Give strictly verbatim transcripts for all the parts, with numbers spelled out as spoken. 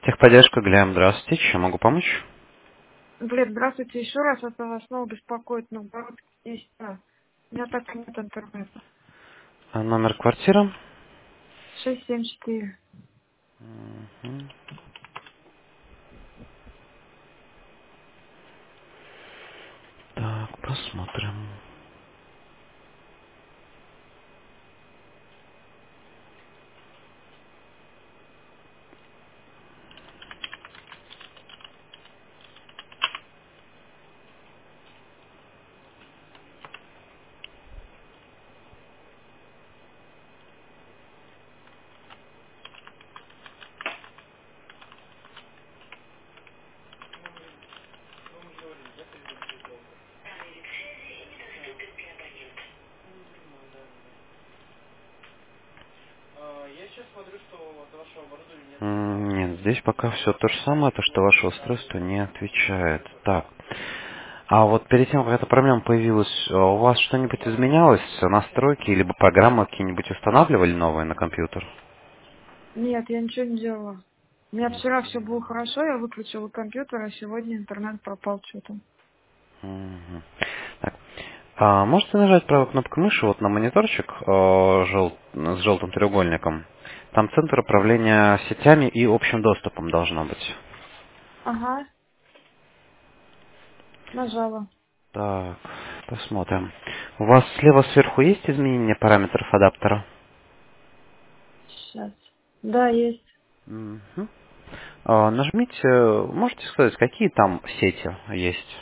Техподдержка, Глям, здравствуйте. Чем могу помочь? Блин, здравствуйте еще раз. Это вас снова беспокоит, но город есть. а, У меня так нет интернета. А номер квартиры? шесть семь четыре. Мгм. Так, посмотрим. М, Нет, здесь пока все то же самое, то, что ваше устройство не отвечает. Так. А вот перед тем, как эта проблема появилась, а у вас что-нибудь изменялось? Настройки, либо программы какие-нибудь устанавливали новые на компьютер? Нет, я ничего не делала. У меня вчера все было хорошо, я выключила компьютер, а сегодня интернет пропал что-то. Мгм. Так. А можете нажать правой кнопкой мыши вот на мониторчик э, жел- с желтым треугольником? Там центр управления сетями и общим доступом должно быть. Ага, нажала. Так, посмотрим. У вас слева сверху есть изменение параметров адаптера? Сейчас. Да, есть. Мгм. А, нажмите, можете сказать, какие там сети есть?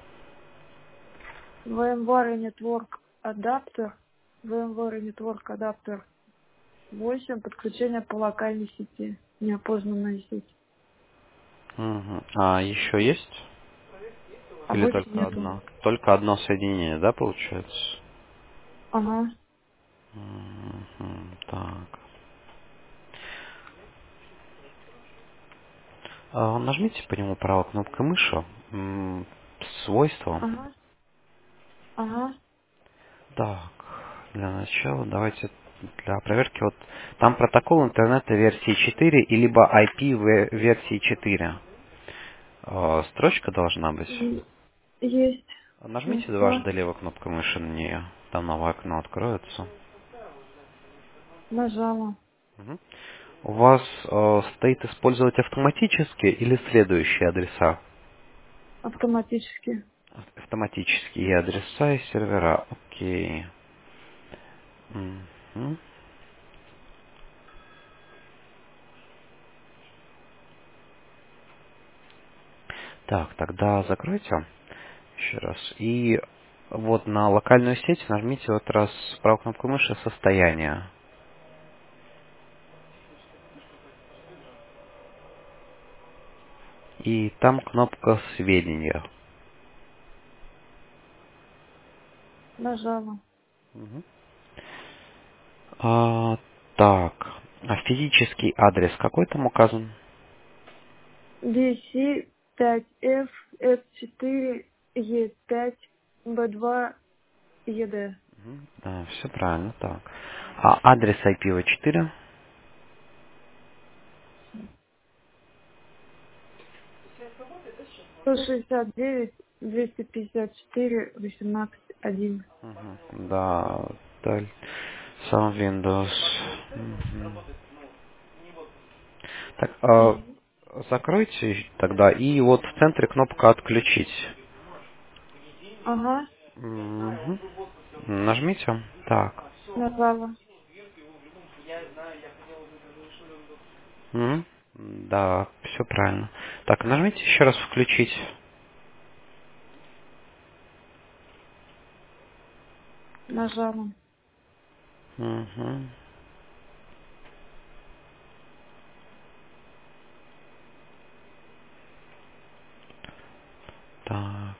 VMware Network адаптер. VMware Network адаптер восемь. Подключение по локальной сети. Неопознанная сеть. Мгм. А еще есть? А Или больше только нету. одно? Только одно соединение, да, получается? Ага, Мгм. Так. А, нажмите по нему правой кнопкой мыши. М, Свойства. ага, ага. Так, для начала давайте для проверки. Вот там протокол интернета версии четыре и либо ай пи ве- версии четыре. А, Строчка должна быть. Е- Есть. Нажмите Нашла. дважды левой кнопкой мыши на нее. Там новое окно откроется. Нажала. Мгм. У вас э, стоит использовать автоматические или следующие адреса? Автоматически. Автоматические адреса и сервера. Окей. Мгм. Так, тогда закройте еще раз. И вот на локальную сеть нажмите вот раз правой кнопкой мыши «Состояние». И там кнопка «Сведения». Нажала. Мгм. А, так, а физический адрес какой там указан? би си пять эф эс четыре е пять бэ два ед. Мгм. Да, все правильно, так. А адрес ай пи ви четыре? сто шестьдесят девять двести пятьдесят четыре восемнадцать один. Мгм. Да, даль. Сам Windows. Мгм. Так, а, Мгм. закройте тогда, и вот в центре кнопка «Отключить». Ага. Мгм. Нажмите. Так. Нажала. Мгм. Да, все правильно. Так, нажмите еще раз «Включить». Нажала. Мгм. Так.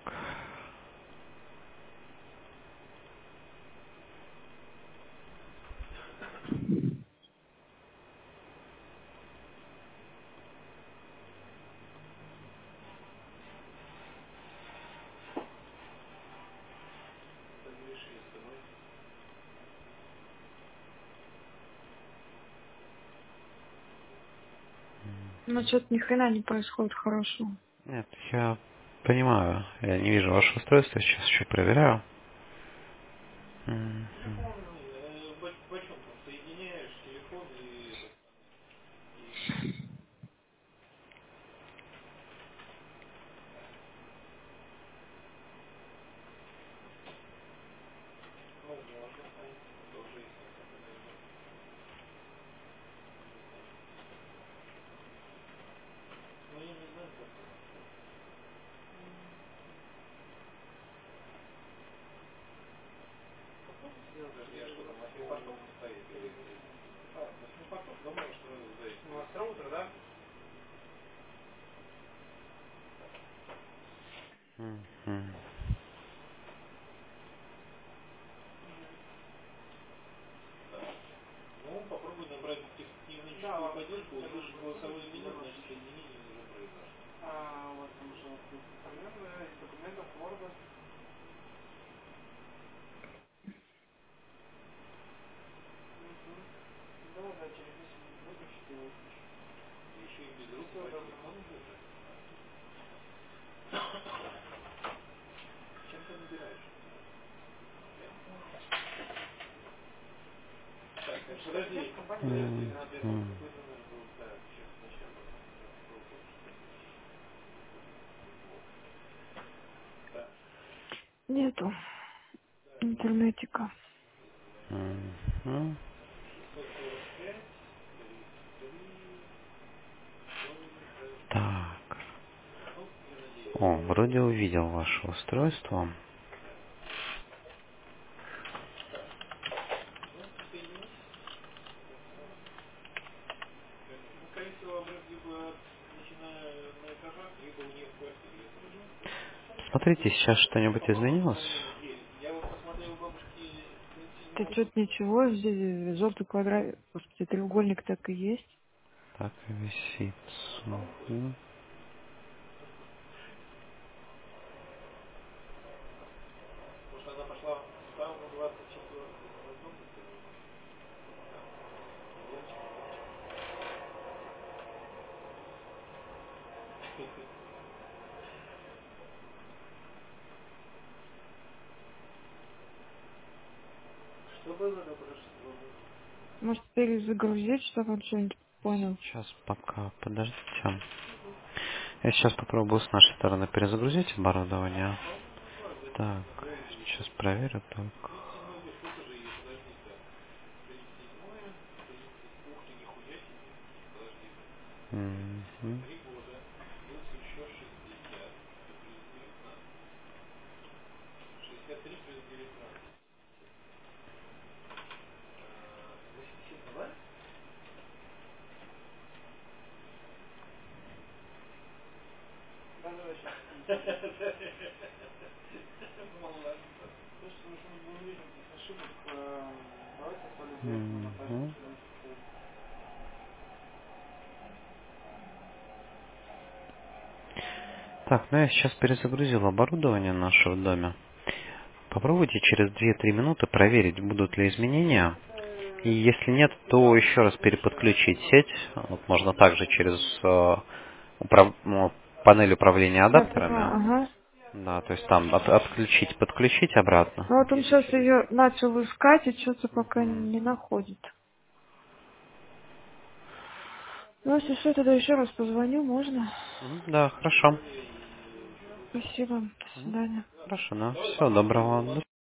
Но что-то ни хрена не происходит хорошо. Нет, я понимаю. Я не вижу ваше устройство, сейчас еще проверяю. Мгм. Мгм. Мгм. Нету интернетика. Мгм. Так. О, вроде увидел ваше устройство. Смотрите, сейчас что-нибудь изменилось? Ты что-то ничего, здесь желтый квадрат, господи, треугольник так и есть. Так и висит. Мгм. Может, перезагрузить, чтобы он что-нибудь понял. Сейчас пока, подождите. Я сейчас попробую с нашей стороны перезагрузить оборудование. Так, сейчас проверю только. Мгм. Мгм. Так, ну я сейчас перезагрузил оборудование наше в доме. Попробуйте через две-три минуты проверить, будут ли изменения. И если нет, то еще раз переподключить сеть. Вот можно также через э, управ- ну, панель управления Я поняла, адаптерами. ага. Да, то есть там от- отключить, подключить обратно. Ну вот он Если сейчас через... ее начал искать и что-то пока Мгм. не находит. Ну, если что, тогда еще раз позвоню, можно? Мгм, да, хорошо. Спасибо, до Мгм. свидания. Хорошо, да. Всего доброго.